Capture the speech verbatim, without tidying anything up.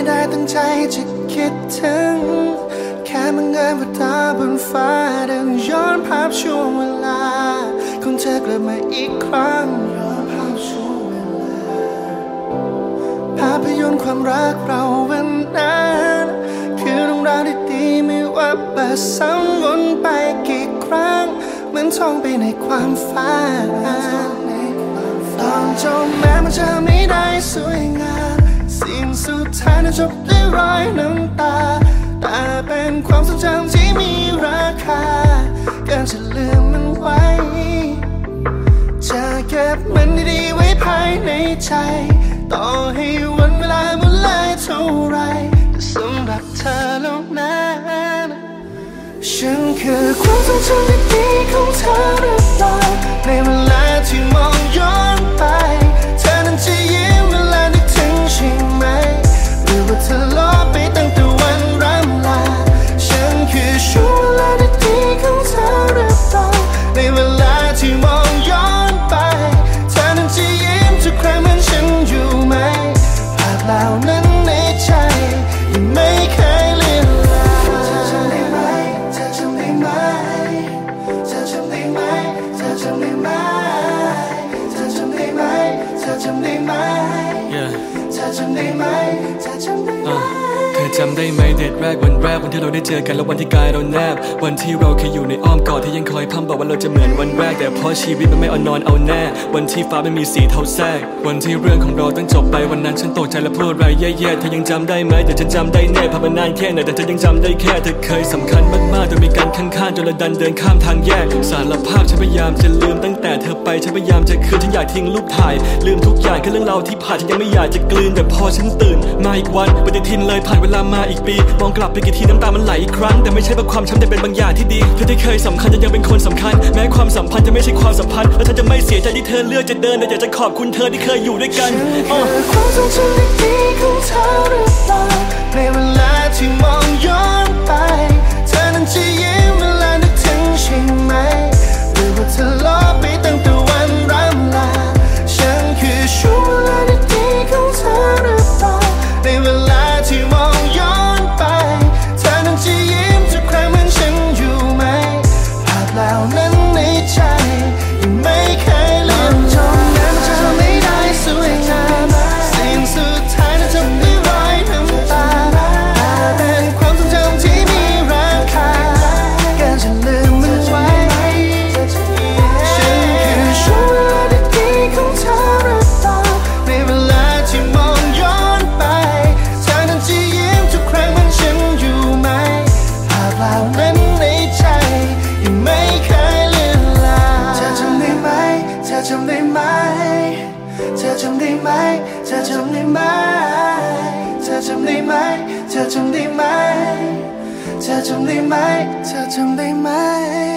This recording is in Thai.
ได้ตั้งใจจะคิดถึงแค่บังเอิญว่าตาบนฟ้าดังย้อนภาพช่วงเวลาของเธอกลับมาอีกครั้งย้อนภาพช่วงเวลาภาพยนตร์ความรักเราวันนั้นคือเรื่องราวดีๆไม่ว่าเปิดซ้ำวนไปกี่ครั้งเหมือนท่องไปในความฝันตอนจบแม้มันจะไม่ได้สวยงามสิ่งสุดท้ายนั้นจบด้วยรอยน้ำตาแต่เป็นความทรงจำที่มีราคาเกินจะลืมมันไว้จะเก็บมันดีๆไว้ภายในใจต่อให้วันเวลาหมดเลยเท่าไรแต่สำหรับเธอแล้วนั้นฉันคือความทรงจำดีๆของเธอหรือเปล่าในเวลาที่มองย้อนไปเธอนั้นจะยิ้มเวลานึกถึงใช่ไหมหรือว่าเธอลบไปตั้งแต่วันร่ำลาฉันคือช่วงเวลาดีๆของเธอหรือเปล่าในเวลาที่มองย้อนไปเธอนั้นจะยิ้มทุกครั้งเหมือนฉันอยู่ไหมภาพเหล่านั้นในใจยังไม่เคยเลือนลางเธอจำได้ไหมเธอจำได้ไหมเธอจำได้ไหมเธอจำได้ไหมเธอจำได้ไหมเธอจำได้ไหมเธอจำได้ไหมเธอจำได้ไหมเธอจำได้ไหมเดทแรกวันแรกวันที่เราได้เจอกันแล้ววันที่กายเราแนบวันที่เราเคยอยู่ในอ้อมกอดที่ยังคอยพร่ำบอกว่าเราจะเหมือนวันแรกแต่เพราะชีวิตมันไม่เอานอนเอาแน่วันที่ฟ้าไม่มีสีเทาแทรกวันที่เรื่องของเราต้องจบไปวันนั้นฉันตกใจและพูดอะไรแย่ๆเธอยังจำได้ไหมเดี๋ยวฉันจำได้แน่ผ่านมานานแค่ไหนแต่เธอยังจำได้แค่เธอเคยสำคัญมากๆจนมีการข้างๆจนเราดันเดินข้ามทางแยกสารภาพฉันพยายามจะลืมตั้งแต่เธอไปฉันพยายามจะคืนฉันอยากทิ้งรูปถ่ายลืมทุกอย่างแค่เรื่องราวที่ผ่านฉันยังไม่อยากจะกลืนแต่พอฉันตื่นมาอีกวันปฏิทินเลยผ่านเวลามาอีกปีมองกลับไปกี่ทีน้ำตามันไหลอีกครั้งแต่ไม่ใช่เพราะความช้ำแต่เป็นบางอย่างที่ดีเธอที่เคยสำคัญยังเป็นคนสำคัญแม้ความสัมพันธ์จะไม่ใช่ความสัมพันธ์และฉันจะไม่เสียใจที่เธอเลือกจะเดินแต่อยากจะขอบคุณเธอที่เคยอยู่ด้วยกันฉันคือความทรงจำดีๆของเธอหรือเปล่าในเวลาที่มองย้อนไปเธอนั้นจะยิ้มเวลานึกถึงใช่ไหมหรือว่าเธอลบไปตั้งแต่วันร่ำลาฉันคือช่วงเวลาดีๆของเธอหรือเปล่าในเวลาที่มองย้อนไปเธอนั้นจะยิ้มทุกครั้งเหมือนฉันอยู่ไหมภาพเหล่านั้นในใจยังไม่เคยลืมจนแม้มันจะไม่ได้สวยงามสิ่งสุดท้ายนั้นจะไม่รอยน้ำตาแต่เป็นความทรงจำที่มีราคาเกินจะลืมมันไว้ฉันคือช่วงเวลาดีๆของเธอหรือเปล่าในเวลาที่มองย้อนไปเธอนั้นจะยิ้มทุกครั้งเหมือนฉันอยู่ไหมภาพเหล่านั้นในใจยังไม่เคยเลือนลางเธอจำได้ไหมเธอจำได้ไหมเธอจำได้ไหมเธอจำได้ไหมเธอจำได้ไหมเธอจำได้ไหมเธอจำได้ไหมเธอจำได้ไหม